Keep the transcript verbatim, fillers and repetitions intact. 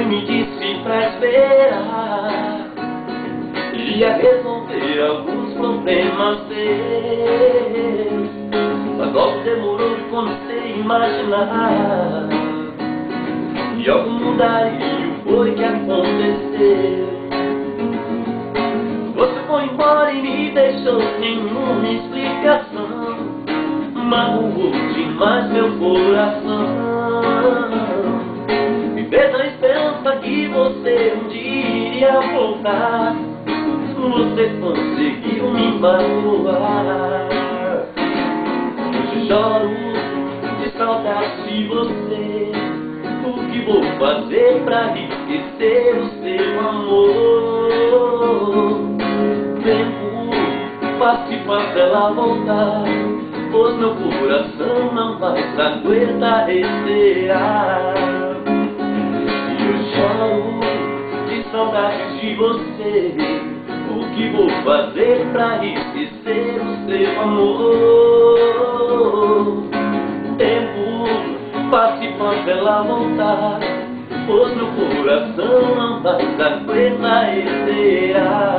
e me disse pra esperar. Iria resolver alguns problemas seus, mas logo demorou como você imaginar. E algo mudaria, o foi que aconteceu. Você foi embora e me deixou sem nenhuma explicação. Magoou demais meu coração. Viver na esperança que você um dia iria voltar. Você conseguiu me magoar. Hoje choro de saudade de você. O que vou fazer pra esquecer o seu amor? Tempo, passe pra ela voltar, pois meu coração não mais aguenta esperar. E eu choro de saudade de você. O que vou fazer pra esquecer o seu amor? Tempo, passe pra ela voltar, pois meu coração não mais aguenta esperar.